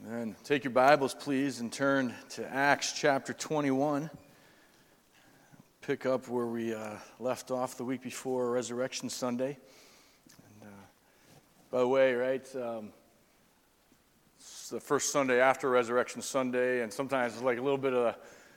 And take your Bibles, please, and turn to Acts chapter 21. Pick up where we left off the week before Resurrection Sunday. And, by the way, right, it's the first Sunday after Resurrection Sunday, and sometimes it's like a little bit of,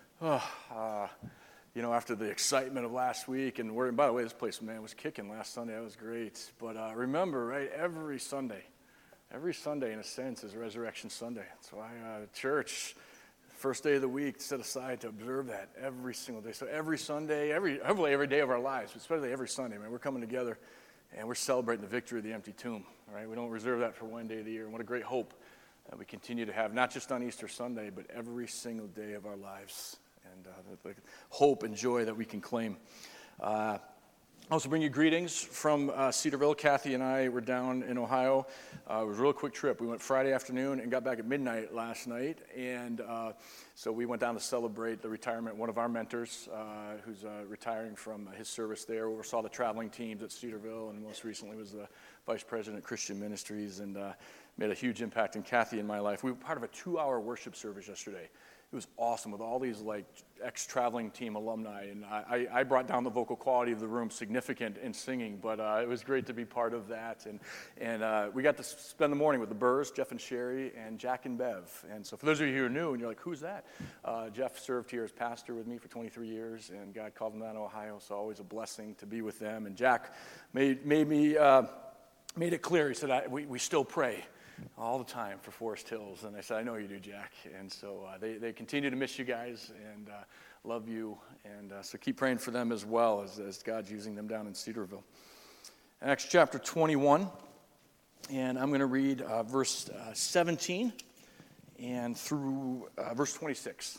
after the excitement of last week. And by the way, this place, man, was kicking last Sunday. That was great. But remember, right, every Sunday, in a sense, is Resurrection Sunday. That's why church, first day of the week, set aside to observe that every single day. So every Sunday, hopefully every day of our lives, especially every Sunday, man, we're coming together and we're celebrating the victory of the empty tomb. Right? We don't reserve that for one day of the year. And what a great hope that we continue to have, not just on Easter Sunday, but every single day of our lives. And the hope and joy that we can claim. I also bring you greetings from Cedarville. Kathy and I were down in Ohio. It was a real quick trip. We went Friday afternoon and got back at midnight last night. And so we went down to celebrate the retirement of one of our mentors who's retiring from his service there. We oversaw the traveling teams at Cedarville, and most recently was the vice president of Christian Ministries, and made a huge impact in Kathy and my life. We were part of a 2-hour worship service yesterday. It was awesome with all these ex-traveling team alumni, and I brought down the vocal quality of the room significant in singing, but it was great to be part of that. And we got to spend the morning with the Burrs, Jeff and Sherry, and Jack and Bev. And so for those of you who are new and you're like, who's that? Jeff served here as pastor with me for 23 years, and God called him down to Ohio, so always a blessing to be with them. And Jack made it clear. He said, we still pray all the time for Forest Hills. And I said, I know you do, Jack. And so they continue to miss you guys and love you. And so keep praying for them as well as God's using them down in Cedarville. Acts chapter 21, and I'm going to read verse 17 and through verse 26.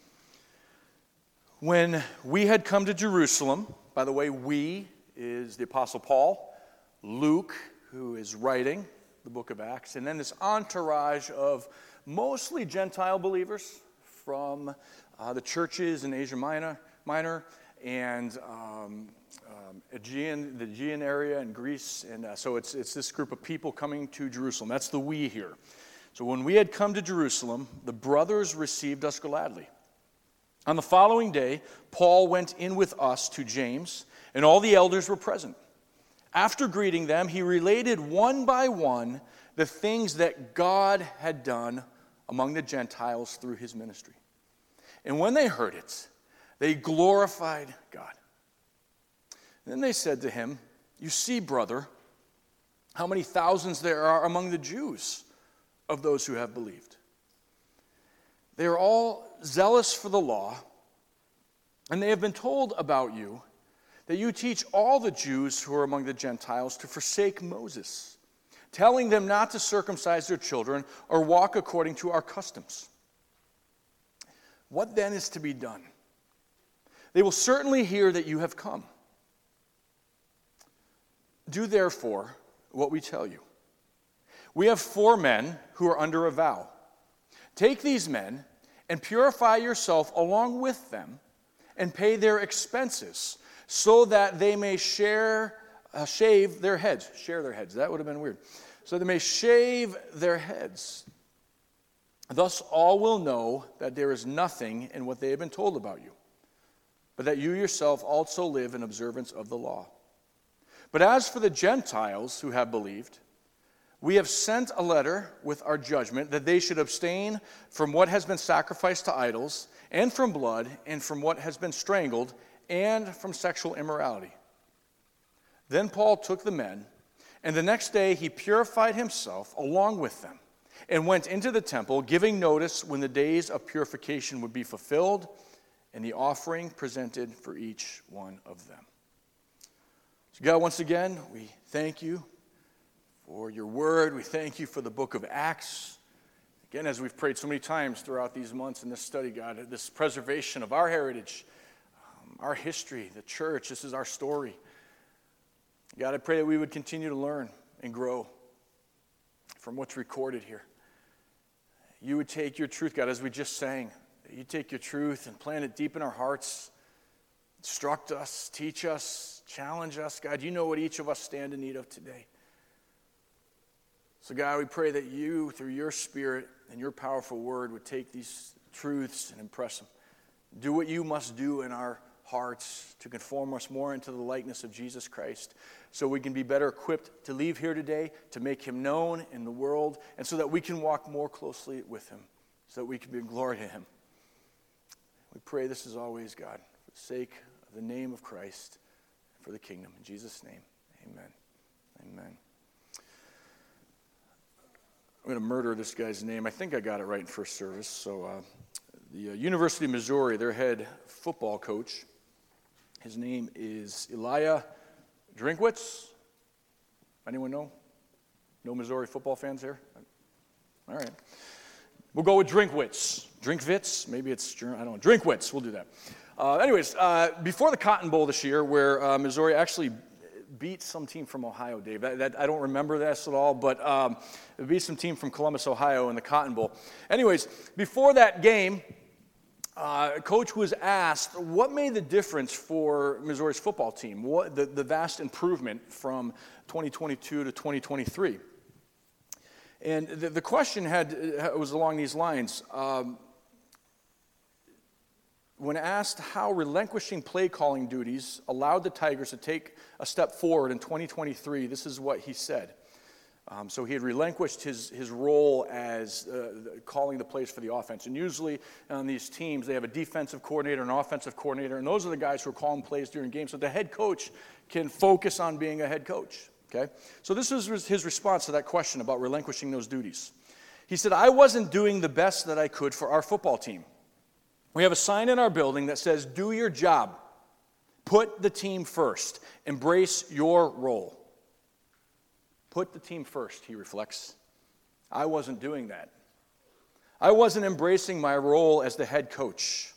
When we had come to Jerusalem, by the way, we is the Apostle Paul, Luke, who is writing the book of Acts, and then this entourage of mostly Gentile believers from the churches in Asia Minor and the Aegean area in Greece, and so it's this group of people coming to Jerusalem. That's the we here. So when we had come to Jerusalem, the brothers received us gladly. On the following day, Paul went in with us to James, and all the elders were present. After greeting them, he related one by one the things that God had done among the Gentiles through his ministry. And when they heard it, they glorified God. And then they said to him, "You see, brother, how many thousands there are among the Jews of those who have believed. They are all zealous for the law, and they have been told about you that you teach all the Jews who are among the Gentiles to forsake Moses, telling them not to circumcise their children or walk according to our customs. What then is to be done? They will certainly hear that you have come. Do therefore what we tell you. We have 4 men who are under a vow. Take these men and purify yourself along with them and pay their expenses, so that they may shave their heads. Share their heads. That would have been weird. So they may shave their heads. Thus all will know that there is nothing in what they have been told about you, but that you yourself also live in observance of the law. But as for the Gentiles who have believed, we have sent a letter with our judgment that they should abstain from what has been sacrificed to idols, and from blood, and from what has been strangled, and from sexual immorality." Then Paul took the men, and the next day he purified himself along with them, and went into the temple, giving notice when the days of purification would be fulfilled, and the offering presented for each one of them. So God, once again, we thank you for your word. We thank you for the book of Acts. Again, as we've prayed so many times throughout these months in this study, God, this preservation of our heritage, our history, the church, this is our story. God, I pray that we would continue to learn and grow from what's recorded here. You would take your truth, God, as we just sang, you take your truth and plant it deep in our hearts, instruct us, teach us, challenge us. God, you know what each of us stand in need of today. So God, we pray that you, through your Spirit and your powerful word, would take these truths and impress them. Do what you must do in our hearts to conform us more into the likeness of Jesus Christ, so we can be better equipped to leave here today, to make him known in the world, and so that we can walk more closely with him, so that we can bring glory to him. We pray this as always, God, for the sake of the name of Christ, for the kingdom. In Jesus' name, amen. Amen. I'm going to murder this guy's name. I think I got it right in first service. So the University of Missouri, their head football coach, his name is Elijah Drinkwitz. Anyone know? No Missouri football fans here? All right. We'll go with Drinkwitz. Drinkwitz? Maybe it's German. I don't know. Drinkwitz. We'll do that. Before the Cotton Bowl this year, where Missouri actually beat some team from Ohio, Dave. I don't remember this at all, but it beat some team from Columbus, Ohio in the Cotton Bowl. Anyways, before that game, Coach was asked what made the difference for Missouri's football team, what the vast improvement from 2022 to 2023. And the question was along these lines. When asked how relinquishing play calling duties allowed the Tigers to take a step forward in 2023, this is what he said. So he had relinquished his role as calling the plays for the offense. And usually on these teams, they have a defensive coordinator and an offensive coordinator, and those are the guys who are calling plays during games. So the head coach can focus on being a head coach. Okay? So this was his response to that question about relinquishing those duties. He said, I wasn't doing the best that I could for our football team. We have a sign in our building that says, do your job. Put the team first. Embrace your role. Put the team first, he reflects. I wasn't doing that. I wasn't embracing my role as the head coach.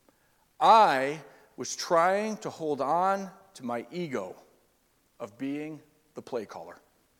I was trying to hold on to my ego of being the play caller.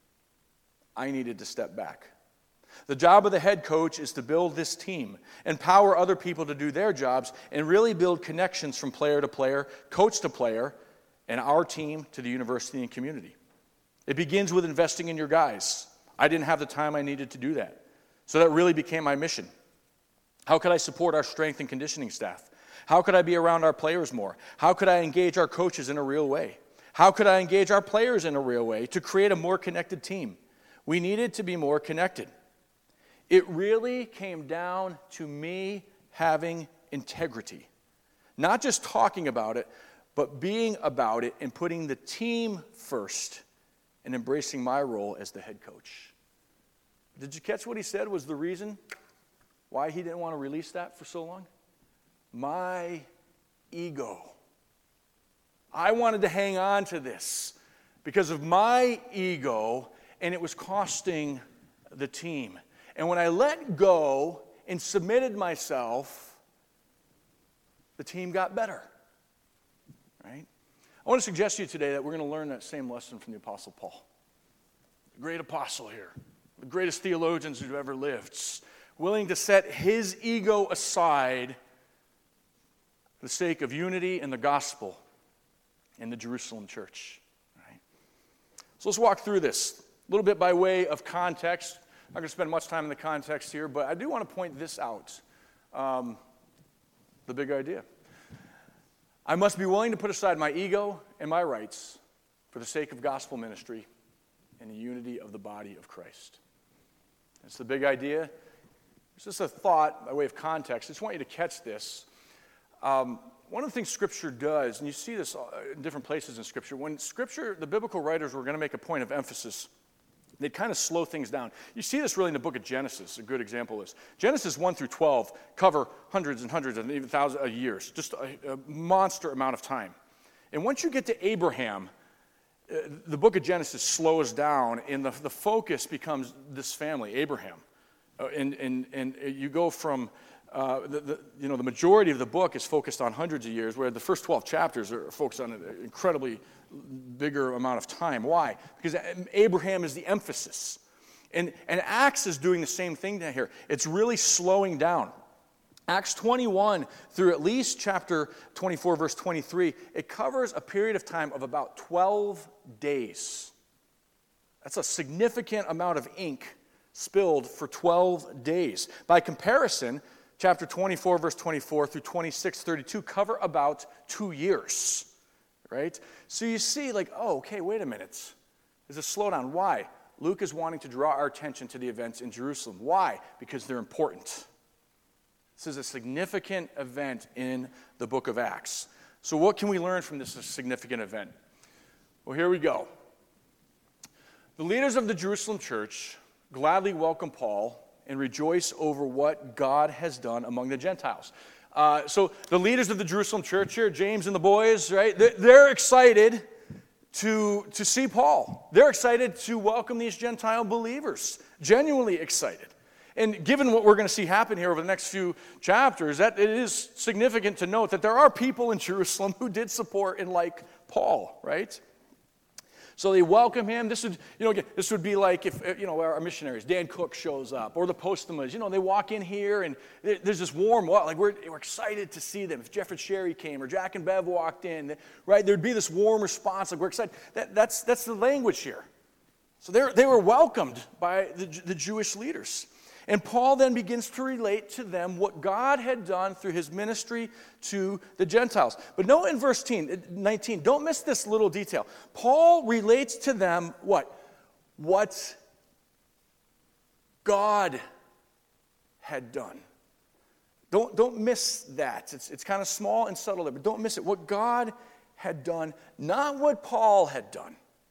I needed to step back. The job of the head coach is to build this team, empower other people to do their jobs, and really build connections from player to player, coach to player, and our team to the university and community. It begins with investing in your guys. I didn't have the time I needed to do that. So that really became my mission. How could I support our strength and conditioning staff? How could I be around our players more? How could I engage our coaches in a real way? How could I engage our players in a real way to create a more connected team? We needed to be more connected. It really came down to me having integrity. Not just talking about it, but being about it and putting the team first and embracing my role as the head coach. Did you catch what he said was the reason why he didn't want to release that for so long? My ego. I wanted to hang on to this because of my ego, and it was costing the team. And when I let go and submitted myself, the team got better. Right? I want to suggest to you today that we're going to learn that same lesson from the Apostle Paul. The great apostle here, the greatest theologians who've ever lived, willing to set his ego aside for the sake of unity and the gospel in the Jerusalem church. Right? So let's walk through this a little bit by way of context. I'm not going to spend much time in the context here, but I do want to point this out. The big idea. I must be willing to put aside my ego and my rights for the sake of gospel ministry and the unity of the body of Christ. That's the big idea. It's just a thought by way of context. I just want you to catch this. One of the things Scripture does, and you see this in different places in Scripture, when Scripture, the biblical writers were going to make a point of emphasis, they'd kind of slow things down. You see this really in the book of Genesis. A good example is Genesis 1 through 12 cover hundreds and hundreds and even thousands of years, just a monster amount of time. And once you get to Abraham, the book of Genesis slows down, and the focus becomes this family, Abraham. And you go from the majority of the book is focused on hundreds of years, where the first 12 chapters are focused on an incredibly bigger amount of time. Why? Because Abraham is the emphasis. And Acts is doing the same thing here. It's really slowing down. Acts 21 through at least chapter 24, verse 23, it covers a period of time of about 12 days. That's a significant amount of ink spilled for 12 days. By comparison, chapter 24, verse 24 through 26, 32 cover about 2 years, right? So you see, like, oh, okay, wait a minute. There's a slowdown. Why? Luke is wanting to draw our attention to the events in Jerusalem. Why? Because they're important. This is a significant event in the book of Acts. So what can we learn from this significant event? Well, here we go. The leaders of the Jerusalem church gladly welcome Paul and rejoice over what God has done among the Gentiles. So the leaders of the Jerusalem church here, James and the boys, right? They're excited to see Paul. They're excited to welcome these Gentile believers, genuinely excited. And given what we're going to see happen here over the next few chapters, that it is significant to note that there are people in Jerusalem who did support and like Paul, right? So they welcome him. This would be like if our missionaries, Dan Cook shows up, or the Postumas. They walk in here and there's this warm, like we're excited to see them. If Jeff and Sherry came or Jack and Bev walked in, right, there'd be this warm response, like we're excited. That's the language here. So they were welcomed by the Jewish leaders. And Paul then begins to relate to them what God had done through his ministry to the Gentiles. But note in verse 19, don't miss this little detail. Paul relates to them what? What God had done. Don't miss that. It's kind of small and subtle there, but don't miss it. What God had done, not what Paul had done.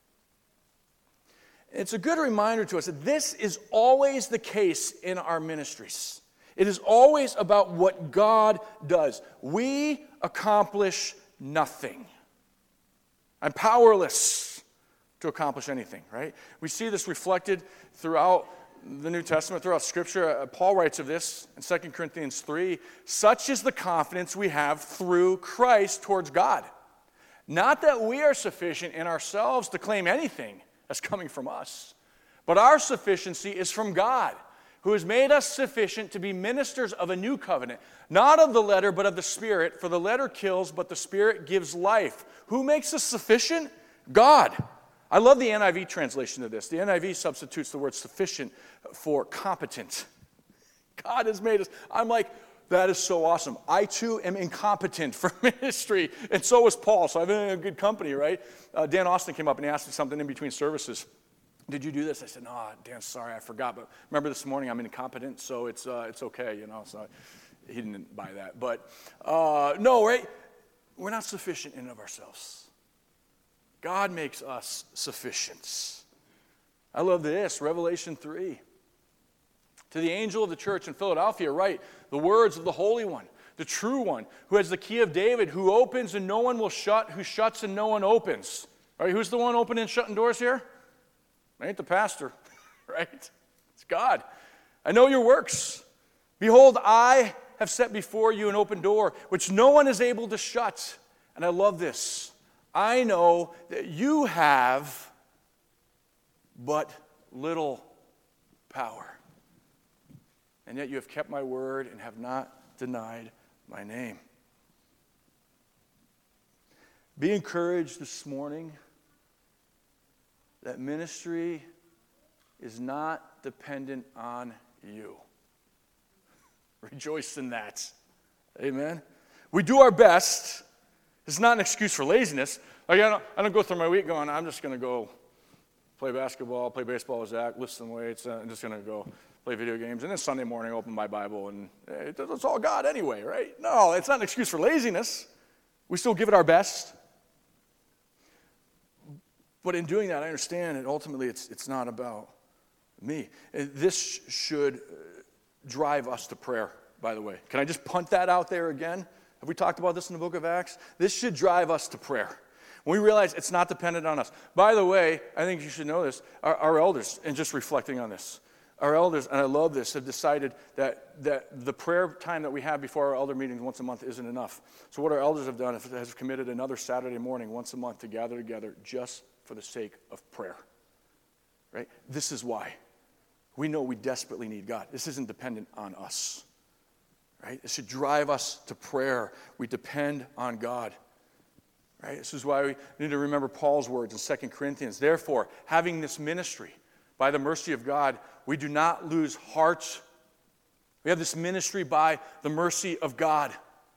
It's a good reminder to us that this is always the case in our ministries. It is always about what God does. We accomplish nothing. I'm powerless to accomplish anything, right? We see this reflected throughout the New Testament, throughout Scripture. Paul writes of this in 2 Corinthians 3. Such is the confidence we have through Christ towards God. Not that we are sufficient in ourselves to claim anything that's coming from us. But our sufficiency is from God, who has made us sufficient to be ministers of a new covenant, not of the letter, but of the Spirit. For the letter kills, but the Spirit gives life. Who makes us sufficient? God. I love the NIV translation of this. The NIV substitutes the word sufficient for competent. God has made us. I'm like, that is so awesome. I, too, am incompetent for ministry, and so is Paul, so I'm in good company, right? Dan Austin came up and he asked me something in between services. Did you do this? I said, no, Dan, sorry, I forgot. But remember this morning, I'm incompetent, so it's okay, So he didn't buy that. But no, right? We're not sufficient in and of ourselves. God makes us sufficient. I love this, Revelation 3. To the angel of the church in Philadelphia, write the words of the Holy One, the true one, who has the key of David, who opens and no one will shut, who shuts and no one opens. All right, who's the one opening and shutting doors here? It ain't the pastor, right? It's God. I know your works. Behold, I have set before you an open door, which no one is able to shut. And I love this. I know that you have but little power. And yet you have kept my word and have not denied my name. Be encouraged this morning that ministry is not dependent on you. Rejoice in that. Amen? We do our best. It's not an excuse for laziness. Like I don't go through my week going, I'm just going to go play basketball, play baseball with Zach, lift some weights. I'm just going to go play video games, and then Sunday morning open my Bible, and it's all God anyway, right? No, it's not an excuse for laziness. We still give it our best. But in doing that, I understand that ultimately it's not about me. This should drive us to prayer, by the way. Can I just punt that out there again? Have we talked about this in the book of Acts? This should drive us to prayer. When we realize it's not dependent on us. By the way, I think you should know this, our elders, and just reflecting on this, our elders, and I love this, have decided that the prayer time that we have before our elder meetings once a month isn't enough. So what our elders have done is committed another Saturday morning once a month to gather together just for the sake of prayer. Right? This is why. We know we desperately need God. This isn't dependent on us. Right? It should drive us to prayer. We depend on God. Right? This is why we need to remember Paul's words in 2 Corinthians. Therefore, having this ministry, by the mercy of God, we do not lose heart. We have this ministry by the mercy of God.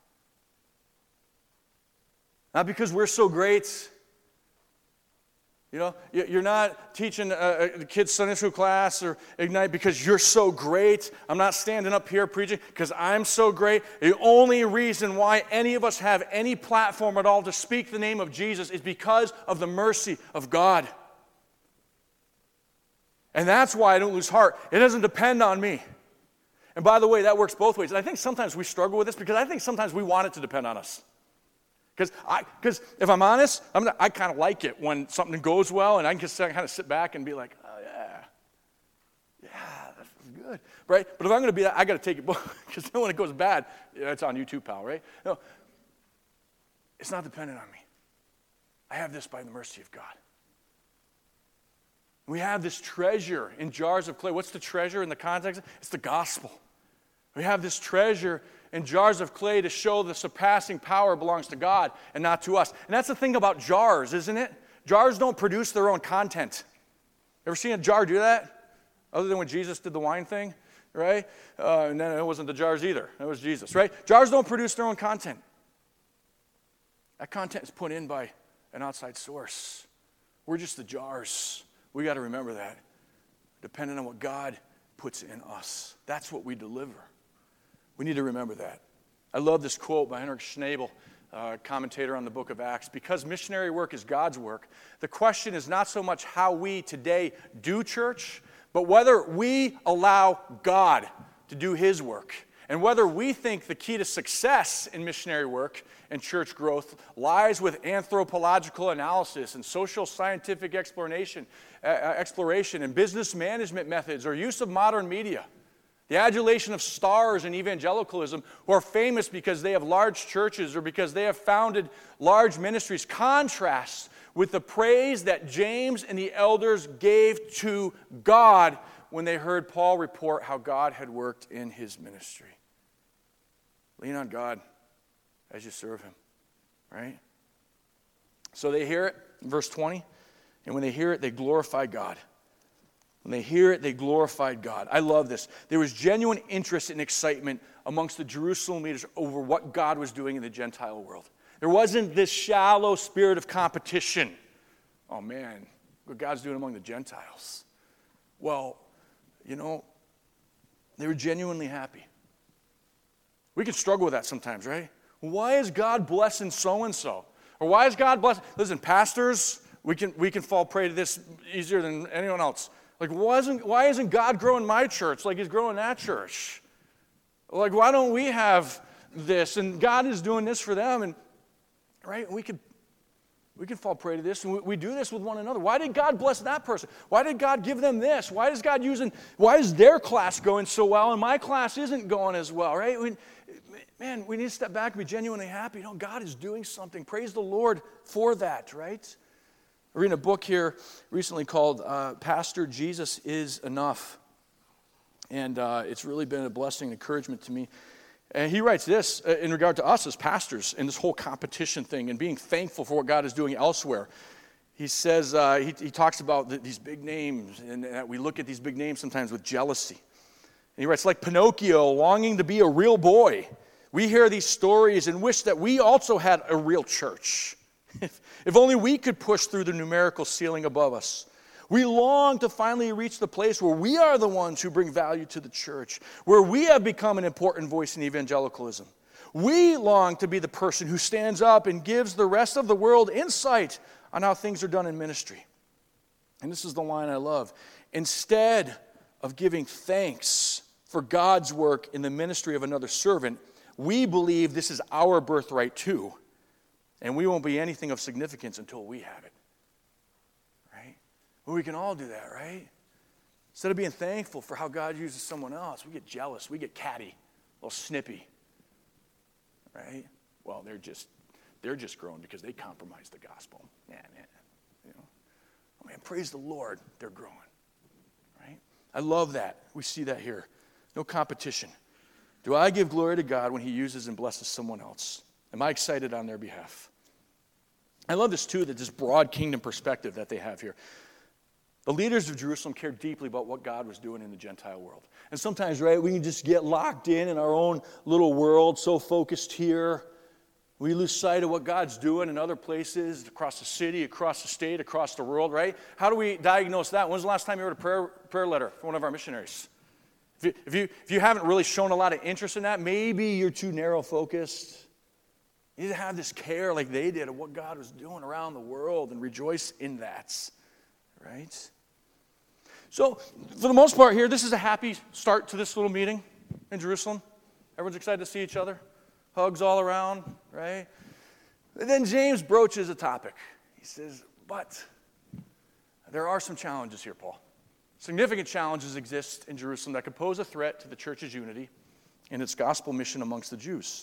Not because we're so great. You know, you're not teaching a kid's Sunday school class or Ignite because you're so great. I'm not standing up here preaching because I'm so great. The only reason why any of us have any platform at all to speak the name of Jesus is because of the mercy of God. And that's why I don't lose heart. It doesn't depend on me. And by the way, that works both ways. And I think sometimes we struggle with this because I think sometimes we want it to depend on us. Because if I'm honest, I kind of like it when something goes well and I can just kind of sit back and be like, oh, yeah, that's good, right? But if I'm going to be that, I got to take it because then when it goes bad, it's on YouTube, pal, right? No, it's not dependent on me. I have this by the mercy of God. We have this treasure in jars of clay. What's the treasure in the context? It's the gospel. We have this treasure in jars of clay to show the surpassing power belongs to God and not to us. And that's the thing about jars, isn't it? Jars don't produce their own content. Ever seen a jar do that? Other than when Jesus did the wine thing, right? And then it wasn't the jars either. It was Jesus, right? Jars don't produce their own content. That content is put in by an outside source. We're just the jars. We got to remember that. Depending on what God puts in us. That's what we deliver. We need to remember that. I love this quote by Heinrich Schnabel, commentator on the book of Acts. Because missionary work is God's work, the question is not so much how we today do church, but whether we allow God to do his work. And whether we think the key to success in missionary work and church growth lies with anthropological analysis and social scientific exploration and business management methods or use of modern media. The adulation of stars in evangelicalism who are famous because they have large churches or because they have founded large ministries contrasts with the praise that James and the elders gave to God when they heard Paul report how God had worked in his ministry. Lean on God as you serve him, right? So they hear it, in verse 20, and when they hear it, they glorify God. When they hear it, they glorified God. I love this. There was genuine interest and excitement amongst the Jerusalem leaders over what God was doing in the Gentile world. There wasn't this shallow spirit of competition. Oh man, what God's doing among the Gentiles. Well, you know, they were genuinely happy. We can struggle with that sometimes, right? Why is God blessing so-and-so? Or why is God blessing? Listen, pastors, we can fall prey to this easier than anyone else. Like, why isn't God growing my church like he's growing that church? Like, why don't we have this? And God is doing this for them. And, right, we can fall prey to this. And we do this with one another. Why did God bless that person? Why did God give them this? Why is their class going so well and my class isn't going as well, right? We need to step back and be genuinely happy. You know, God is doing something. Praise the Lord for that, right? I'm reading a book here recently called Pastor Jesus is Enough. And it's really been a blessing and encouragement to me. And he writes this in regard to us as pastors and this whole competition thing and being thankful for what God is doing elsewhere. He says, he talks about these big names and that we look at these big names sometimes with jealousy. And he writes, like Pinocchio longing to be a real boy. We hear these stories and wish that we also had a real church. If only we could push through the numerical ceiling above us. We long to finally reach the place where we are the ones who bring value to the church, where we have become an important voice in evangelicalism. We long to be the person who stands up and gives the rest of the world insight on how things are done in ministry. And this is the line I love. Instead of giving thanks for God's work in the ministry of another servant, we believe this is our birthright too. And we won't be anything of significance until we have it. Right? Well, we can all do that, right? Instead of being thankful for how God uses someone else, we get jealous, we get catty, a little snippy. Right? Well, they're just growing because they compromised the gospel. Man, you know. Oh man, praise the Lord, they're growing. Right? I love that. We see that here. No competition. Do I give glory to God when he uses and blesses someone else? Am I excited on their behalf? I love this too, that this broad kingdom perspective that they have here. The leaders of Jerusalem cared deeply about what God was doing in the Gentile world. And sometimes, right, we can just get locked in our own little world, so focused here. We lose sight of what God's doing in other places, across the city, across the state, across the world, right? How do we diagnose that? When's the last time you wrote a prayer letter for one of our missionaries? If you haven't really shown a lot of interest in that, maybe you're too narrow-focused. You need to have this care like they did of what God was doing around the world and rejoice in that, right? So, for the most part here, this is a happy start to this little meeting in Jerusalem. Everyone's excited to see each other. Hugs all around, right? And then James broaches a topic. He says, but there are some challenges here, Paul. Significant challenges exist in Jerusalem that could pose a threat to the church's unity and its gospel mission amongst the Jews.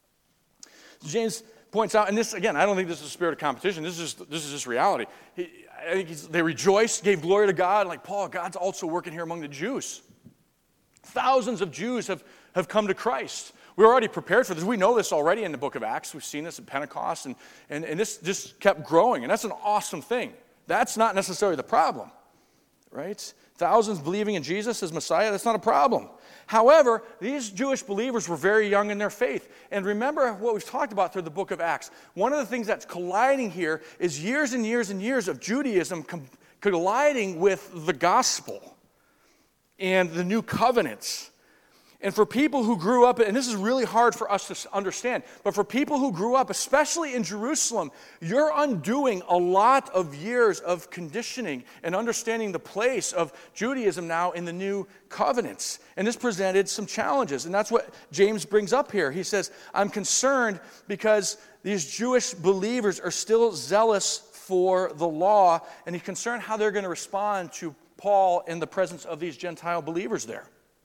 James points out, and this, again, I don't think this is a spirit of competition. This is just reality. I think they rejoiced, gave glory to God, like, Paul, God's also working here among the Jews. Thousands of Jews have come to Christ. We're already prepared for this. We know this already in the book of Acts. We've seen this at Pentecost, and this just kept growing, and that's an awesome thing. That's not necessarily the problem, right? Thousands believing in Jesus as Messiah, that's not a problem. However, these Jewish believers were very young in their faith. And remember what we've talked about through the book of Acts. One of the things that's colliding here is years and years and years of Judaism colliding with the gospel and the new covenants. And for people who grew up, and this is really hard for us to understand, but for people who grew up, especially in Jerusalem, you're undoing a lot of years of conditioning and understanding the place of Judaism now in the new covenants. And this presented some challenges, and that's what James brings up here. He says, I'm concerned because these Jewish believers are still zealous for the law, and he's concerned how they're going to respond to Paul in the presence of these Gentile believers there.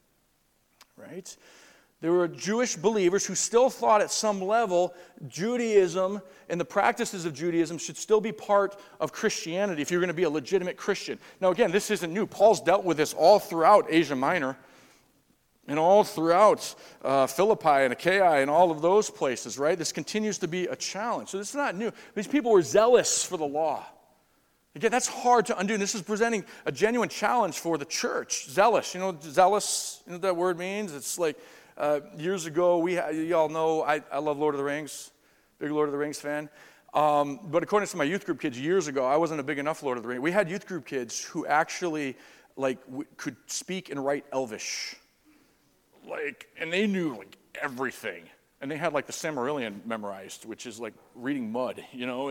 Right? There were Jewish believers who still thought at some level Judaism and the practices of Judaism should still be part of Christianity if you're going to be a legitimate Christian. Now again, this isn't new. Paul's dealt with this all throughout Asia Minor and all throughout Philippi and Achaia and all of those places, right? This continues to be a challenge. So this is not new. These people were zealous for the law. Again, that's hard to undo. This is presenting a genuine challenge for the church. Zealous. You know what zealous, you know what that word means? It's like years ago, you all know I love Lord of the Rings. Big Lord of the Rings fan. But according to my youth group kids years ago, I wasn't a big enough Lord of the Rings. We had youth group kids who actually could speak and write Elvish. And they knew everything. And they had the Silmarillion memorized, which is like reading mud, you know.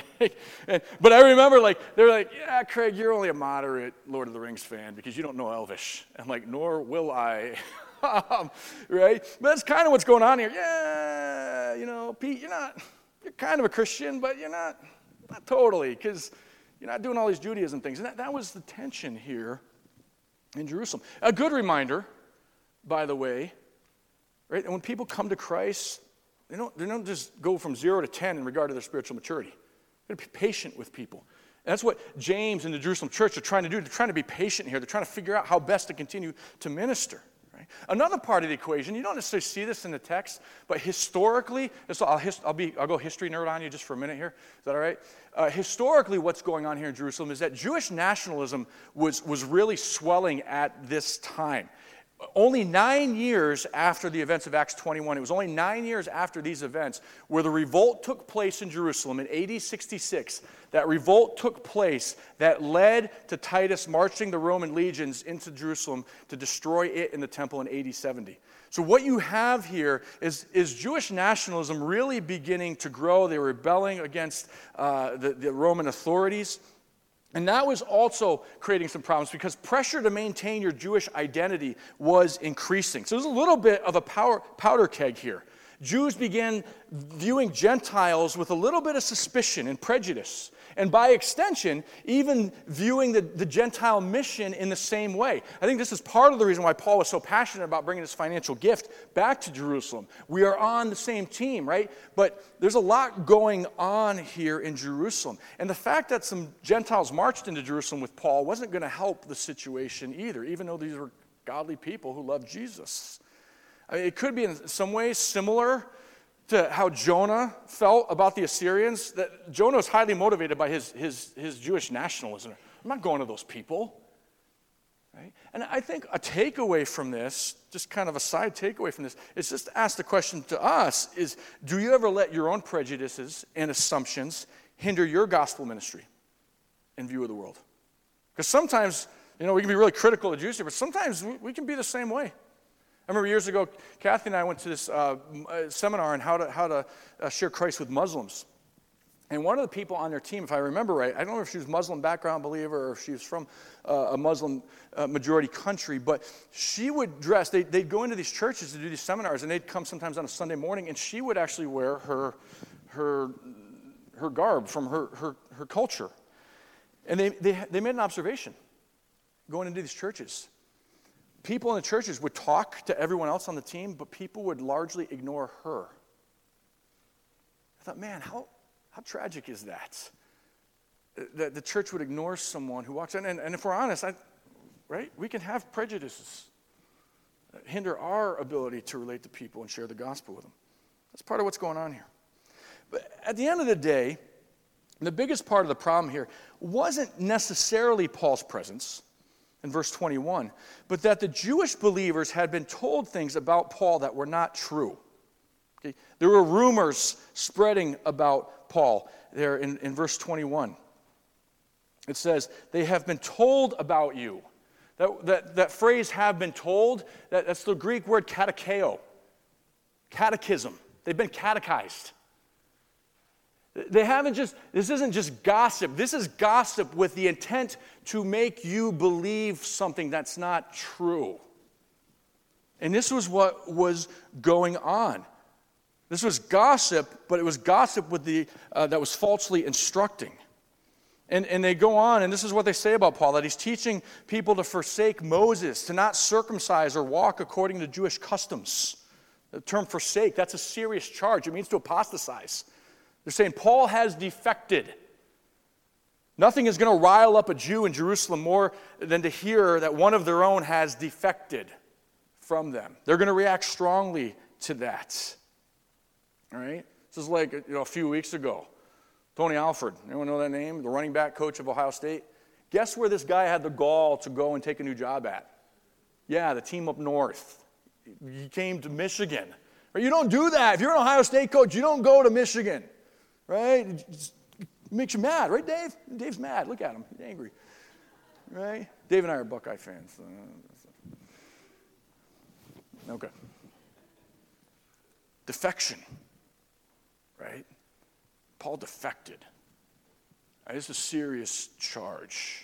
But I remember they were like, yeah, Craig, you're only a moderate Lord of the Rings fan because you don't know Elvish. I'm like, nor will I, right? But that's kind of what's going on here. Yeah, you know, Pete, you're kind of a Christian, but you're not totally, because you're not doing all these Judaism things. And that was the tension here in Jerusalem. A good reminder, by the way. Right? And when people come to Christ, they don't just go from 0 to 10 in regard to their spiritual maturity. They're to be patient with people. And that's what James and the Jerusalem church are trying to do. They're trying to be patient here. They're trying to figure out how best to continue to minister. Right? Another part of the equation, you don't necessarily see this in the text, but historically, so I'll go history nerd on you just for a minute here. Is that all right? Historically, what's going on here in Jerusalem is that Jewish nationalism was really swelling at this time. Only 9 years after the events of Acts 21, it was only 9 years after these events where the revolt took place in Jerusalem in AD 66. That revolt took place that led to Titus marching the Roman legions into Jerusalem to destroy it in the temple in AD 70. So what you have here is Jewish nationalism really beginning to grow. They were rebelling against the Roman authorities. And that was also creating some problems because pressure to maintain your Jewish identity was increasing. So there's a little bit of a powder keg here. Jews began viewing Gentiles with a little bit of suspicion and prejudice, and by extension, even viewing the Gentile mission in the same way. I think this is part of the reason why Paul was so passionate about bringing this financial gift back to Jerusalem. We are on the same team, right? But there's a lot going on here in Jerusalem. And the fact that some Gentiles marched into Jerusalem with Paul wasn't going to help the situation either, even though these were godly people who loved Jesus. I mean, it could be in some ways similar to how Jonah felt about the Assyrians. That Jonah was highly motivated by his Jewish nationalism. I'm not going to those people. Right? And I think a takeaway from this, just kind of a side takeaway from this, is just to ask the question to us is, do you ever let your own prejudices and assumptions hinder your gospel ministry in view of the world? Because sometimes, we can be really critical of Jews here, but sometimes we can be the same way. I remember years ago, Kathy and I went to this seminar on how to share Christ with Muslims. And one of the people on their team, if I remember right, I don't know if she was Muslim background believer or if she was from a Muslim majority country, but she would dress, they'd go into these churches to do these seminars, and they'd come sometimes on a Sunday morning, and she would actually wear her garb from her culture. And they made an observation going into these churches. People in the churches would talk to everyone else on the team, but people would largely ignore her. I thought, man, how tragic is that? That the church would ignore someone who walks in. And if we're honest, right, we can have prejudices that hinder our ability to relate to people and share the gospel with them. That's part of what's going on here. But at the end of the day, the biggest part of the problem here wasn't necessarily Paul's presence in verse 21, but that the Jewish believers had been told things about Paul that were not true. Okay? There were rumors spreading about Paul there in verse 21. It says, they have been told about you. That phrase, have been told, that's the Greek word katakeo, catechism. They've been catechized. This isn't just gossip. This is gossip with the intent to make you believe something that's not true. And this was what was going on. This was gossip, but it was gossip with that was falsely instructing. And they go on, and this is what they say about Paul, that he's teaching people to forsake Moses, to not circumcise or walk according to Jewish customs. The term forsake, that's a serious charge. It means to apostatize. They're saying Paul has defected. Nothing is going to rile up a Jew in Jerusalem more than to hear that one of their own has defected from them. They're going to react strongly to that. All right? This is like a few weeks ago. Tony Alford, anyone know that name? The running back coach of Ohio State. Guess where this guy had the gall to go and take a new job at? Yeah, the team up north. He came to Michigan. Right? You don't do that. If you're an Ohio State coach, you don't go to Michigan. Right? It makes you mad, right, Dave? Dave's mad. Look at him. He's angry. Right? Dave and I are Buckeye fans. Okay. Defection. Right? Paul defected. Right, this is a serious charge.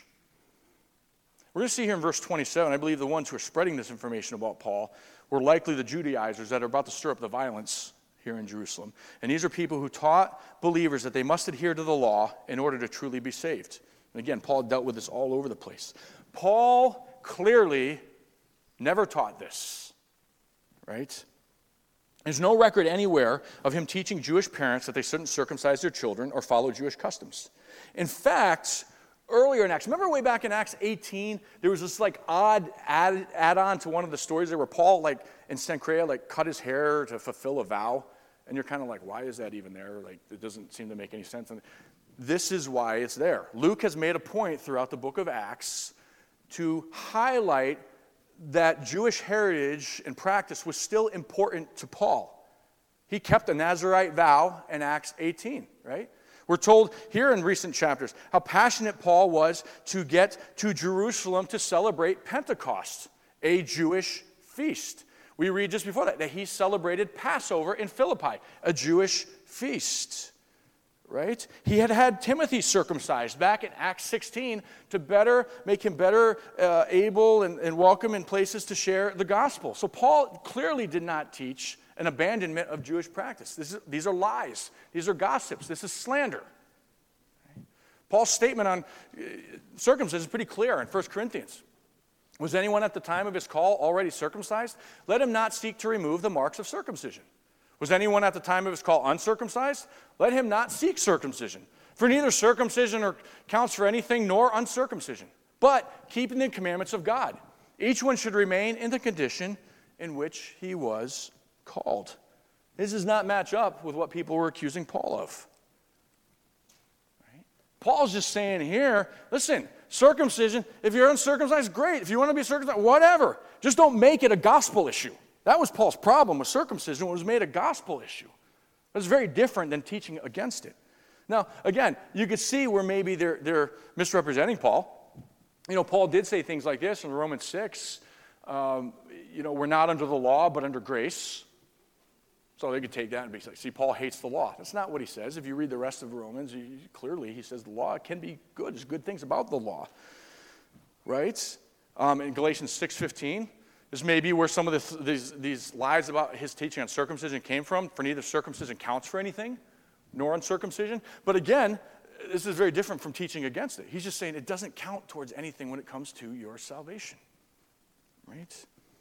We're going to see here in verse 27, I believe the ones who are spreading this information about Paul were likely the Judaizers that are about to stir up the violence here in Jerusalem. And these are people who taught believers that they must adhere to the law in order to truly be saved. And again, Paul dealt with this all over the place. Paul clearly never taught this, right? There's no record anywhere of him teaching Jewish parents that they shouldn't circumcise their children or follow Jewish customs. In fact, earlier in Acts, remember way back in Acts 18, there was this odd add-on to one of the stories there where Paul, in Cenchrea, cut his hair to fulfill a vow. And you're kind of like, why is that even there? It doesn't seem to make any sense. And this is why it's there. Luke has made a point throughout the book of Acts to highlight that Jewish heritage and practice was still important to Paul. He kept a Nazirite vow in Acts 18, right? We're told here in recent chapters how passionate Paul was to get to Jerusalem to celebrate Pentecost, a Jewish feast. We read just before that he celebrated Passover in Philippi, a Jewish feast. Right? He had Timothy circumcised back in Acts 16 to make him better able and welcome in places to share the gospel. So Paul clearly did not teach an abandonment of Jewish practice. These are lies. These are gossips. This is slander. Right? Paul's statement on circumcision is pretty clear in 1 Corinthians. Was anyone at the time of his call already circumcised? Let him not seek to remove the marks of circumcision. Was anyone at the time of his call uncircumcised? Let him not seek circumcision. For neither circumcision counts for anything nor uncircumcision, but keeping the commandments of God. Each one should remain in the condition in which he was called. This does not match up with what people were accusing Paul of. Right? Paul's just saying here, listen, Circumcision, if you're uncircumcised, great. If you want to be circumcised, whatever. Just don't make it a gospel issue. That was Paul's problem with circumcision. It was made a gospel issue. It was very different than teaching against it. Now, again, you could see where maybe they're misrepresenting Paul. Paul did say things like this in Romans 6. We're not under the law, but under grace. So they could take that and be like, see, Paul hates the law. That's not what he says. If you read the rest of Romans, clearly he says the law can be good. There's good things about the law, right? In Galatians 6:15, this may be where some of these lies about his teaching on circumcision came from, for neither circumcision counts for anything, nor uncircumcision. But again, this is very different from teaching against it. He's just saying it doesn't count towards anything when it comes to your salvation, right?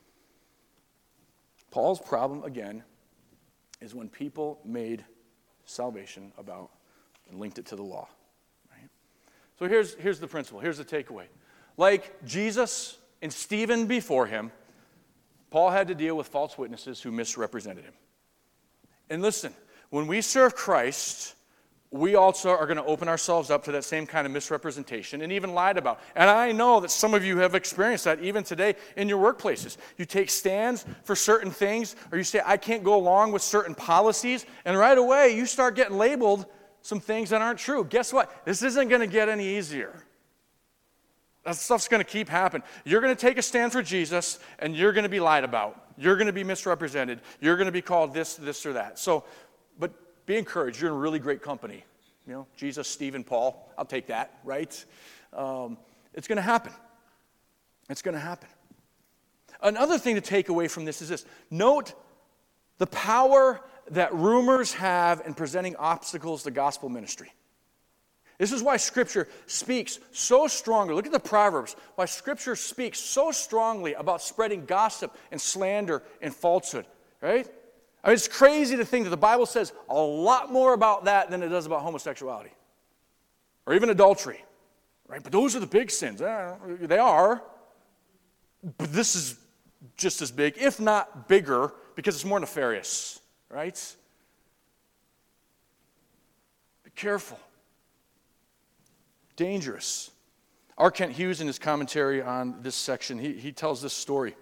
Paul's problem, again, is when people made salvation about and linked it to the law. Right? So here's the principle. Here's the takeaway. Like Jesus and Stephen before him, Paul had to deal with false witnesses who misrepresented him. And listen, when we serve Christ, we also are going to open ourselves up to that same kind of misrepresentation and even lied about. And I know that some of you have experienced that even today in your workplaces. You take stands for certain things, or you say, I can't go along with certain policies, and right away you start getting labeled some things that aren't true. Guess what? This isn't going to get any easier. That stuff's going to keep happening. You're going to take a stand for Jesus, and you're going to be lied about. You're going to be misrepresented. You're going to be called this, or that. But be encouraged. You're in really great company. Jesus, Stephen, Paul. I'll take that, right? It's going to happen. It's going to happen. Another thing to take away from this is this. Note the power that rumors have in presenting obstacles to gospel ministry. This is why Scripture speaks so strongly. Look at the Proverbs. Why Scripture speaks so strongly about spreading gossip and slander and falsehood, right? I mean, it's crazy to think that the Bible says a lot more about that than it does about homosexuality or even adultery, right? But those are the big sins. They are. But this is just as big, if not bigger, because it's more nefarious, right? Be careful. Dangerous. R. Kent Hughes, in his commentary on this section, he tells this story.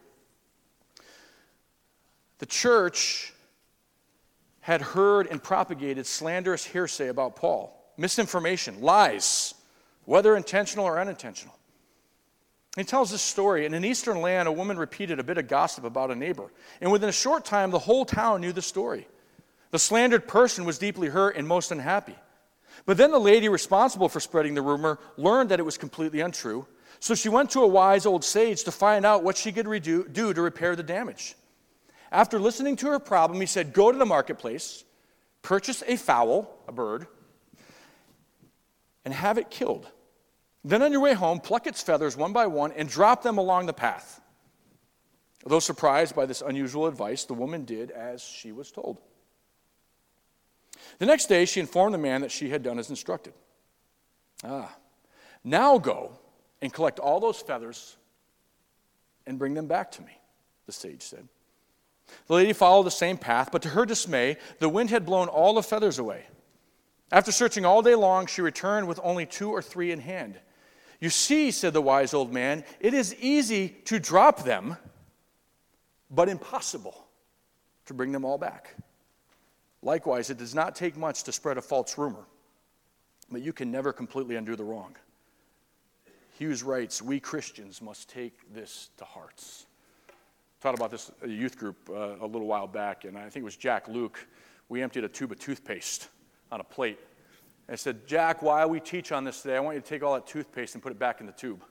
The church had heard and propagated slanderous hearsay about Paul, misinformation, lies, whether intentional or unintentional. He tells this story. In an eastern land, a woman repeated a bit of gossip about a neighbor, and within a short time, the whole town knew the story. The slandered person was deeply hurt and most unhappy. But then the lady responsible for spreading the rumor learned that it was completely untrue, so she went to a wise old sage to find out what she could do to repair the damage. After listening to her problem, he said, go to the marketplace, purchase a fowl, a bird, and have it killed. Then on your way home, pluck its feathers one by one and drop them along the path. Though surprised by this unusual advice, the woman did as she was told. The next day, she informed the man that she had done as instructed. Now go and collect all those feathers and bring them back to me, the sage said. The lady followed the same path, but to her dismay, the wind had blown all the feathers away. After searching all day long, she returned with only 2 or 3 in hand. You see, said the wise old man, it is easy to drop them, but impossible to bring them all back. Likewise, it does not take much to spread a false rumor, but you can never completely undo the wrong. Hughes writes, we Christians must take this to hearts. I taught about this at a youth group a little while back, and I think it was Jack Luke. We emptied a tube of toothpaste on a plate. I said, Jack, while we teach on this today, I want you to take all that toothpaste and put it back in the tube.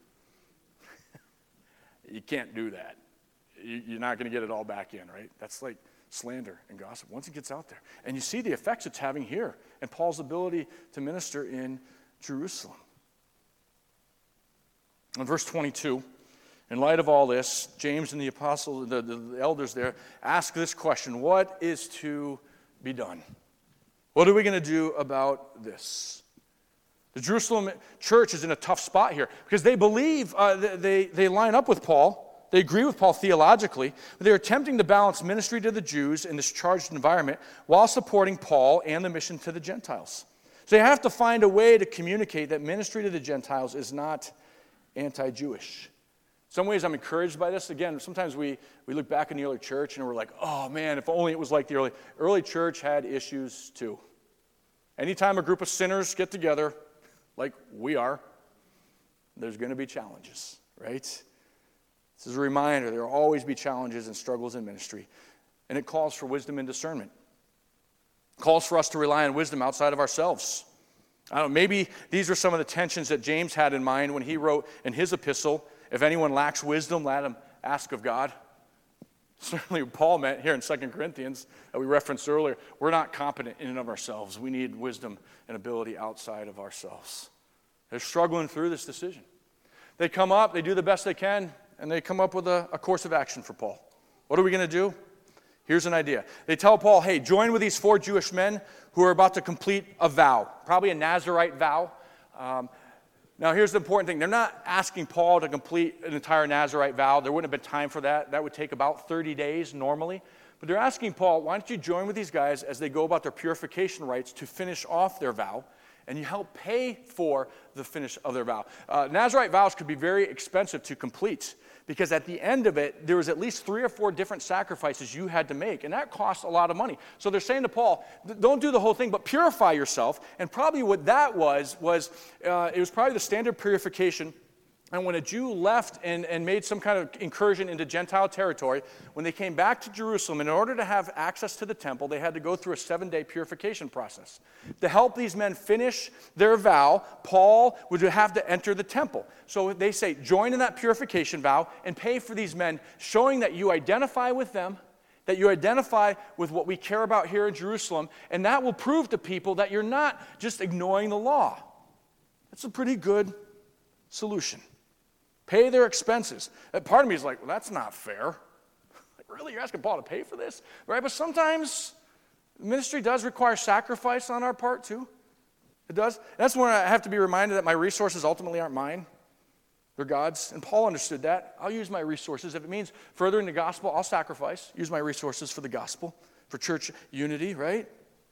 You can't do that. You're not going to get it all back in, right? That's like slander and gossip once it gets out there. And you see the effects it's having here and Paul's ability to minister in Jerusalem. In verse 22, in light of all this, James and the apostles, the elders there, ask this question: what is to be done? What are we going to do about this? The Jerusalem church is in a tough spot here because they believe, they line up with Paul. They agree with Paul theologically, but they're attempting to balance ministry to the Jews in this charged environment while supporting Paul and the mission to the Gentiles. So they have to find a way to communicate that ministry to the Gentiles is not anti-Jewish. In some ways, I'm encouraged by this. Again, sometimes we look back in the early church and we're like, oh man, if only it was like the early church had issues too. Anytime a group of sinners get together, like we are, there's going to be challenges, right? This is a reminder, there will always be challenges and struggles in ministry. And it calls for wisdom and discernment. It calls for us to rely on wisdom outside of ourselves. I don't know, maybe these are some of the tensions that James had in mind when he wrote in his epistle, if anyone lacks wisdom, let him ask of God. Certainly Paul meant here in 2 Corinthians that we referenced earlier, we're not competent in and of ourselves. We need wisdom and ability outside of ourselves. They're struggling through this decision. They come up, they do the best they can, and they come up with a course of action for Paul. What are we going to do? Here's an idea. They tell Paul, hey, join with these 4 Jewish men who are about to complete a vow, probably a Nazirite vow. Now, here's the important thing. They're not asking Paul to complete an entire Nazirite vow. There wouldn't have been time for that. That would take about 30 days normally. But they're asking Paul, why don't you join with these guys as they go about their purification rites to finish off their vow, and you help pay for the finish of their vow. Nazirite vows could be very expensive to complete because at the end of it, there was at least 3 or 4 different sacrifices you had to make, and that cost a lot of money. So they're saying to Paul, don't do the whole thing, but purify yourself. And probably what that was it was probably the standard purification. And when a Jew left and made some kind of incursion into Gentile territory, when they came back to Jerusalem, in order to have access to the temple, they had to go through a 7-day purification process. To help these men finish their vow, Paul would have to enter the temple. So they say, join in that purification vow and pay for these men, showing that you identify with them, that you identify with what we care about here in Jerusalem, and that will prove to people that you're not just ignoring the law. That's a pretty good solution. Pay their expenses. Part of me is like, well, that's not fair. Like, really? You're asking Paul to pay for this? Right? But sometimes ministry does require sacrifice on our part too. It does. That's when I have to be reminded that my resources ultimately aren't mine. They're God's. And Paul understood that. I'll use my resources. If it means furthering the gospel, I'll sacrifice. Use my resources for the gospel, for church unity, right?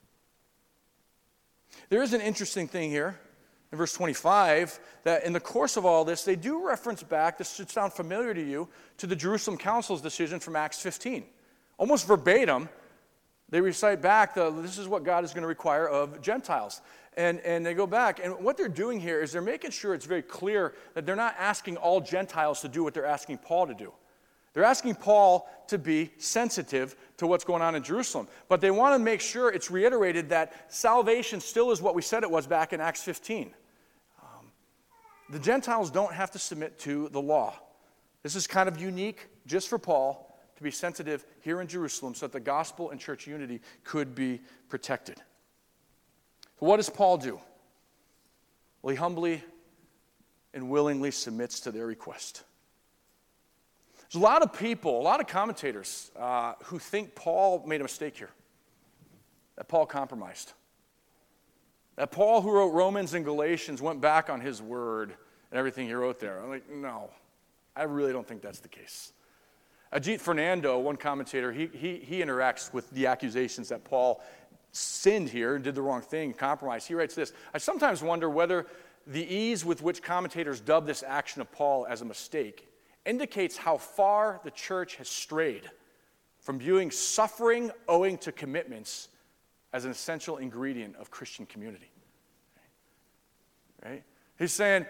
There is an interesting thing here. In verse 25, that in the course of all this, they do reference back, this should sound familiar to you, to the Jerusalem Council's decision from Acts 15. Almost verbatim, they recite back, this is what God is going to require of Gentiles. And they go back, and what they're doing here is they're making sure it's very clear that they're not asking all Gentiles to do what they're asking Paul to do. They're asking Paul to be sensitive to what's going on in Jerusalem. But they want to make sure it's reiterated that salvation still is what we said it was back in Acts 15. The Gentiles don't have to submit to the law. This is kind of unique just for Paul to be sensitive here in Jerusalem so that the gospel and church unity could be protected. What does Paul do? Well, he humbly and willingly submits to their request. There's a lot of people, a lot of commentators who think Paul made a mistake here, that Paul compromised, that Paul, who wrote Romans and Galatians, went back on his word and everything he wrote there. I'm like, no, I really don't think that's the case. Ajit Fernando, one commentator, he interacts with the accusations that Paul sinned here and did the wrong thing, compromised. He writes this: I sometimes wonder whether the ease with which commentators dub this action of Paul as a mistake indicates how far the church has strayed from viewing suffering owing to commitments as an essential ingredient of Christian community. Right? He's saying,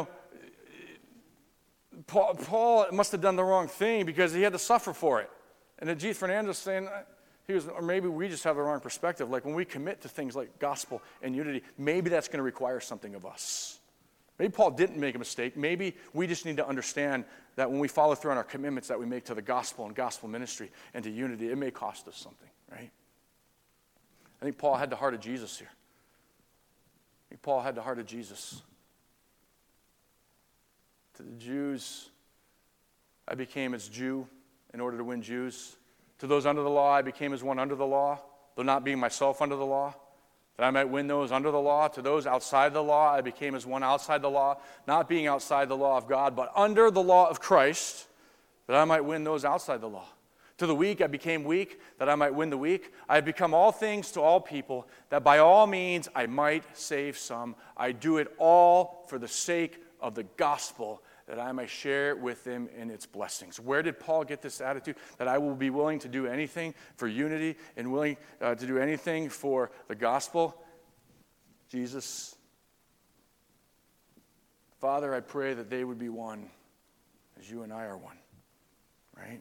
Paul must have done the wrong thing because he had to suffer for it. And Ajit Fernando's saying, or maybe we just have the wrong perspective. Like when we commit to things like gospel and unity, maybe that's going to require something of us. Maybe Paul didn't make a mistake. Maybe we just need to understand that when we follow through on our commitments that we make to the gospel and gospel ministry and to unity, it may cost us something, right? I think Paul had the heart of Jesus here. I think Paul had the heart of Jesus. To the Jews, I became as Jew in order to win Jews. To those under the law, I became as one under the law, though not being myself under the law, that I might win those under the law. To those outside the law, I became as one outside the law, not being outside the law of God, but under the law of Christ, that I might win those outside the law. To the weak, I became weak, that I might win the weak. I have become all things to all people, that by all means I might save some. I do it all for the sake of the gospel, that I may share with them in its blessings. Where did Paul get this attitude? That I will be willing to do anything for unity and willing to do anything for the gospel? Jesus. Father, I pray that they would be one as you and I are one, right?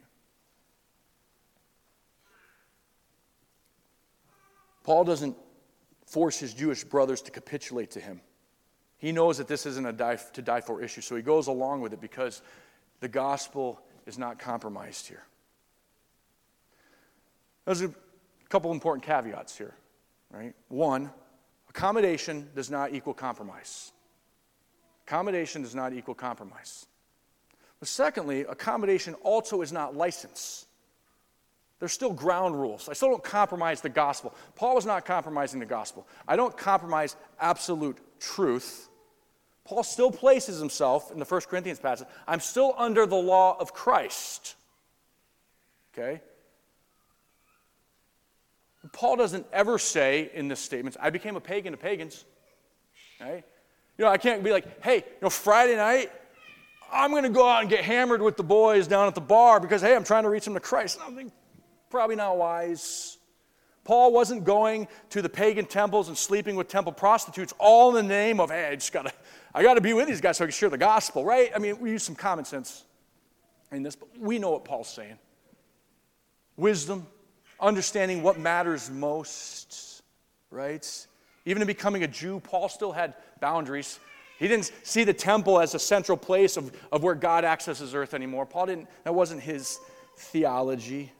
Paul doesn't force his Jewish brothers to capitulate to him. He knows that this isn't a die for issue, so he goes along with it because the gospel is not compromised here. There's a couple important caveats here, right? One, accommodation does not equal compromise. Accommodation does not equal compromise. But secondly, accommodation also is not license. There's still ground rules. I still don't compromise the gospel. Paul was not compromising the gospel. I don't compromise absolute truth. Paul still places himself in the 1 Corinthians passage. I'm still under the law of Christ. Okay? Paul doesn't ever say in this statement, I became a pagan to pagans. Right? I can't be like, hey, Friday night, I'm going to go out and get hammered with the boys down at the bar because, hey, I'm trying to reach them to Christ. Probably not wise. Paul wasn't going to the pagan temples and sleeping with temple prostitutes all in the name of, hey, I got to be with these guys so I can share the gospel, right? I mean, we use some common sense in this, but we know what Paul's saying. Wisdom, understanding what matters most, right? Even in becoming a Jew, Paul still had boundaries. He didn't see the temple as a central place of where God accesses earth anymore. That wasn't his theology.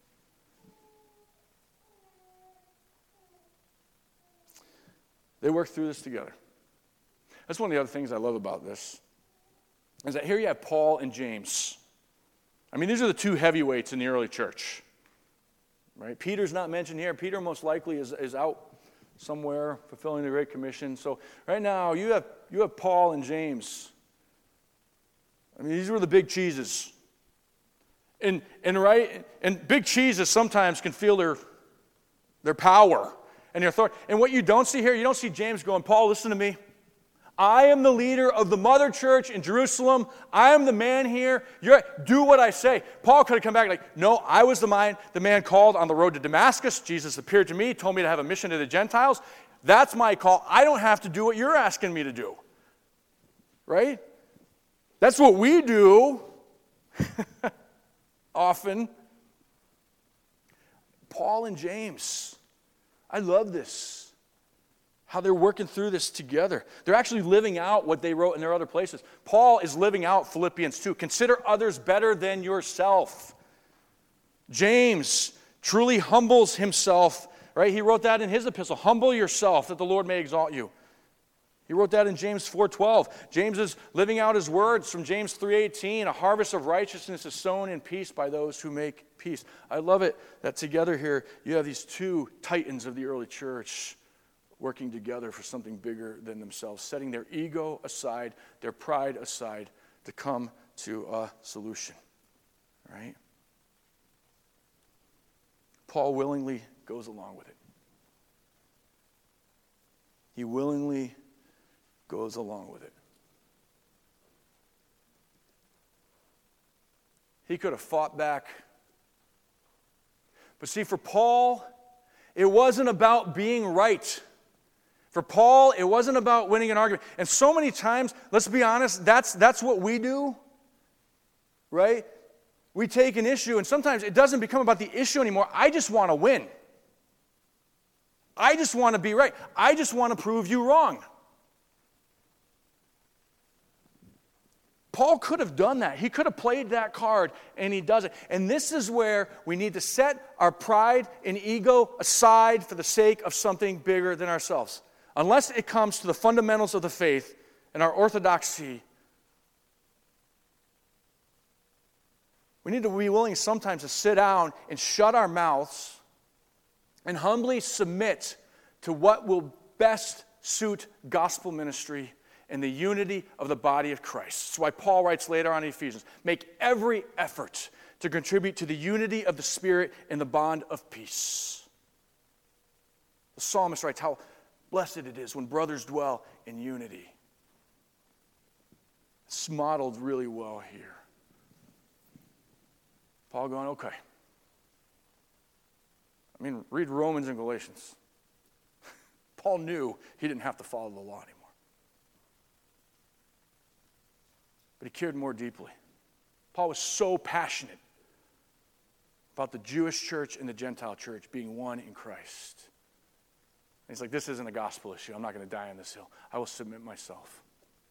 They work through this together. That's one of the other things I love about this, is that here you have Paul and James. I mean, these are the two heavyweights in the early church. Right? Peter's not mentioned here. Peter most likely is out somewhere fulfilling the Great Commission. So right now you have Paul and James. I mean, these were the big cheeses. And big cheeses sometimes can feel their power and their authority. And what you don't see here, you don't see James going, Paul, listen to me. I am the leader of the mother church in Jerusalem. I am the man here. Do what I say. Paul could have come back like, no, I was the man called on the road to Damascus. Jesus appeared to me, told me to have a mission to the Gentiles. That's my call. I don't have to do what you're asking me to do. Right? That's what we do often. Paul and James. I love this. How they're working through this together. They're actually living out what they wrote in their other places. Paul is living out Philippians 2. Consider others better than yourself. James truly humbles himself, right? He wrote that in his epistle. Humble yourself that the Lord may exalt you. He wrote that in James 4:12. James is living out his words from James 3:18. A harvest of righteousness is sown in peace by those who make peace. I love it that together here you have these two titans of the early church working together for something bigger than themselves, setting their ego aside, their pride aside to come to a solution, right? Paul willingly goes along with it. He willingly goes along with it. He could have fought back. But see, for Paul, it wasn't about being right. For Paul, it wasn't about winning an argument. And so many times, let's be honest, that's what we do, right? We take an issue, and sometimes it doesn't become about the issue anymore. I just want to win. I just want to be right. I just want to prove you wrong. Paul could have done that. He could have played that card, and he doesn't. And this is where we need to set our pride and ego aside for the sake of something bigger than ourselves. Unless it comes to the fundamentals of the faith and our orthodoxy, we need to be willing sometimes to sit down and shut our mouths and humbly submit to what will best suit gospel ministry and the unity of the body of Christ. That's why Paul writes later on in Ephesians, make every effort to contribute to the unity of the Spirit and the bond of peace. The psalmist writes how blessed it is when brothers dwell in unity. It's modeled really well here. Paul going, okay. I mean, read Romans and Galatians. Paul knew he didn't have to follow the law anymore. But he cared more deeply. Paul was so passionate about the Jewish church and the Gentile church being one in Christ. And he's like, this isn't a gospel issue. I'm not going to die on this hill. I will submit myself.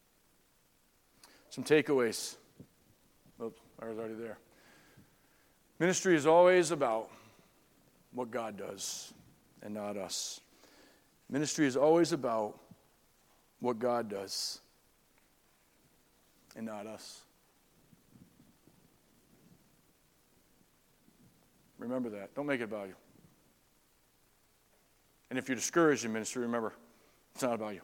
Some takeaways. Oops, I was already there. Ministry is always about what God does and not us. Ministry is always about what God does and not us. Remember that. Don't make it about you. And if you're discouraged in ministry, remember, it's not about you.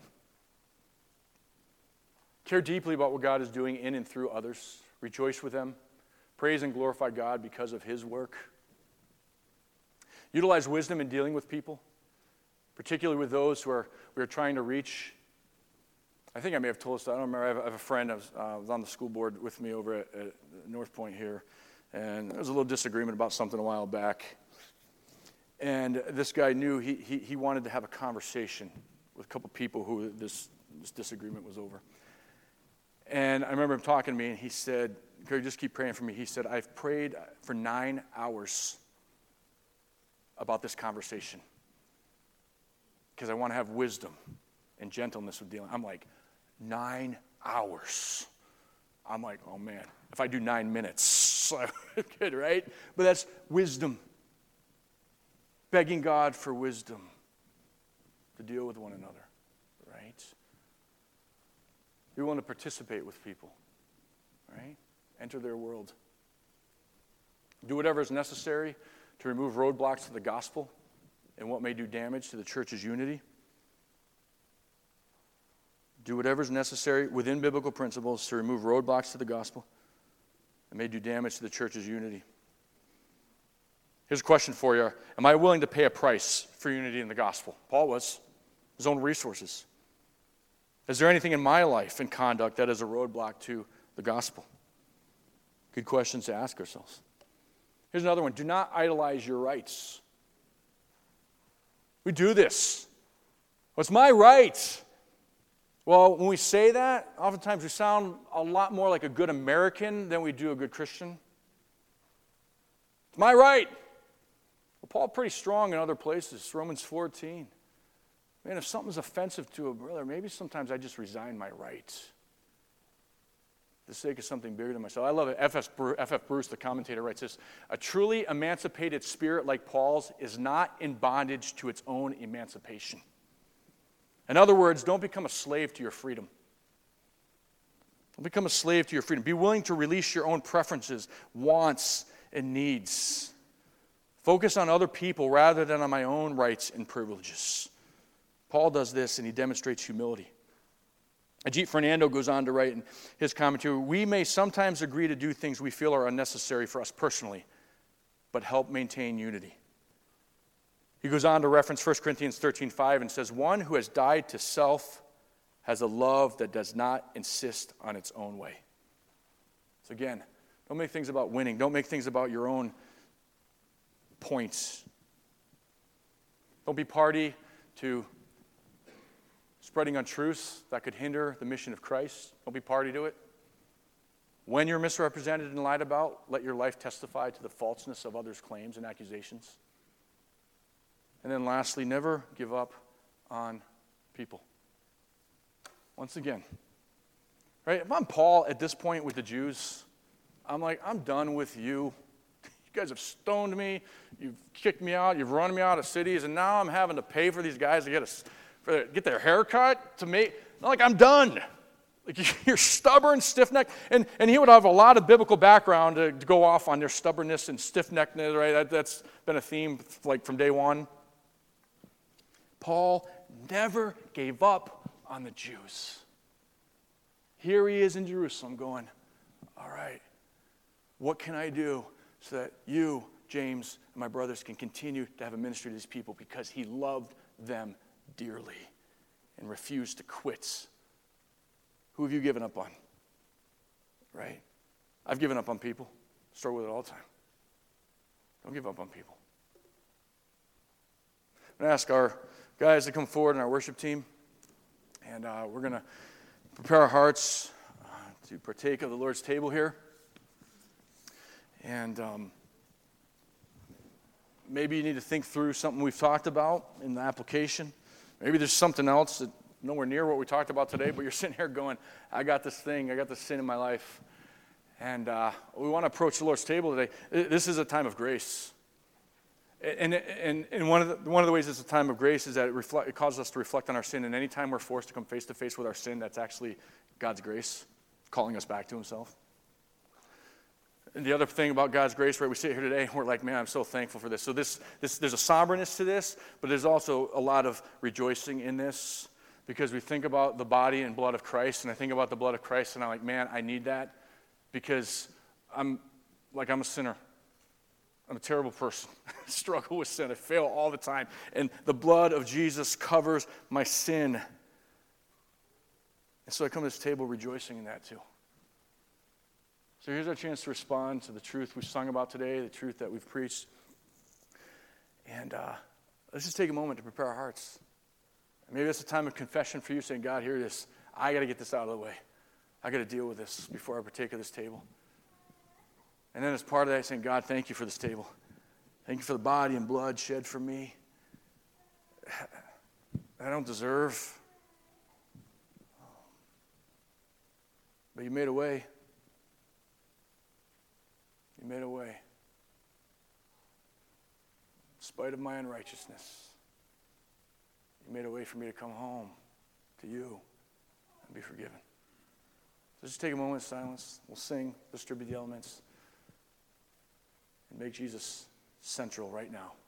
Care deeply about what God is doing in and through others. Rejoice with them. Praise and glorify God because of His work. Utilize wisdom in dealing with people, particularly with those who we are trying to reach. I think I may have told us that. I don't remember. I have a friend that was on the school board with me over at North Point here, and there was a little disagreement about something a while back. And this guy knew he wanted to have a conversation with a couple people who this disagreement was over. And I remember him talking to me, and he said, Gary, just keep praying for me. He said, I've prayed for 9 hours about this conversation because I want to have wisdom and gentleness with dealing. I'm like, 9 hours. I'm like, oh man, if I do 9 minutes, good, right? But that's wisdom. Begging God for wisdom to deal with one another, right? Be willing to participate with people, right? Enter their world. Do whatever is necessary to remove roadblocks to the gospel and what may do damage to the church's unity. Do whatever is necessary within biblical principles to remove roadblocks to the gospel and may do damage to the church's unity. Here's a question for you. Am I willing to pay a price for unity in the gospel? Paul was. His own resources. Is there anything in my life and conduct that is a roadblock to the gospel? Good questions to ask ourselves. Here's another one. Do not idolize your rights. We do this. Well, it's my right. Well, when we say that, oftentimes we sound a lot more like a good American than we do a good Christian. It's my right. Well, Paul pretty strong in other places. Romans 14. Man, if something's offensive to a brother, maybe sometimes I just resign my rights for the sake of something bigger than myself. I love it. F.F. Bruce, the commentator, writes this: a truly emancipated spirit like Paul's is not in bondage to its own emancipation. In other words, don't become a slave to your freedom. Don't become a slave to your freedom. Be willing to release your own preferences, wants, and needs. Focus on other people rather than on my own rights and privileges. Paul does this, and he demonstrates humility. Ajit Fernando goes on to write in his commentary, we may sometimes agree to do things we feel are unnecessary for us personally, but help maintain unity. He goes on to reference 1 Corinthians 13:5 and says, one who has died to self has a love that does not insist on its own way. So again, don't make things about winning. Don't make things about your own points. Don't be party to spreading untruths that could hinder the mission of Christ. Don't be party to it. When you're misrepresented and lied about, let your life testify to the falseness of others' claims and accusations. And then lastly, never give up on people. Once again, right? If I'm Paul at this point with the Jews, I'm like, I'm done with you. You guys have stoned me. You've kicked me out. You've run me out of cities. And now I'm having to pay for these guys to get their hair cut to make. Like, I'm done. Like, you're stubborn, stiff-necked. And he would have a lot of biblical background to go off on their stubbornness and stiff-neckedness, right? That's been a theme like from day one. Paul never gave up on the Jews. Here he is in Jerusalem going, all right, what can I do so that you, James, and my brothers can continue to have a ministry to these people, because he loved them dearly and refused to quit. Who have you given up on? right? I've given up on people. Struggle with it all the time. Don't give up on people. I'm going to ask our guys to come forward and our worship team. And we're going to prepare our hearts to partake of the Lord's table here. And maybe you need to think through something we've talked about in the application. Maybe there's something else that nowhere near what we talked about today, but you're sitting here going, I got this sin in my life. And we want to approach the Lord's table today. This is a time of grace. And one of the ways it's a time of grace is that it causes us to reflect on our sin. And any time we're forced to come face to face with our sin, that's actually God's grace calling us back to himself. And the other thing about God's grace, right, we sit here today and we're like, man, I'm so thankful for this. So there's a somberness to this, but there's also a lot of rejoicing in this because we think about the body and blood of Christ, and I think about the blood of Christ, and I'm like, man, I need that because I'm a sinner. I'm a terrible person. I struggle with sin. I fail all the time. And the blood of Jesus covers my sin. And so I come to this table rejoicing in that too. So here's our chance to respond to the truth we've sung about today, the truth that we've preached. And let's just take a moment to prepare our hearts. Maybe it's a time of confession for you, saying, God, here it is. I got to get this out of the way. I got to deal with this before I partake of this table. And then as part of that, saying, God, thank you for this table. Thank you for the body and blood shed for me. I don't deserve. But you made a way. You made a way. In spite of my unrighteousness, you made a way for me to come home to you and be forgiven. So just take a moment of silence. We'll sing, distribute the elements, and make Jesus central right now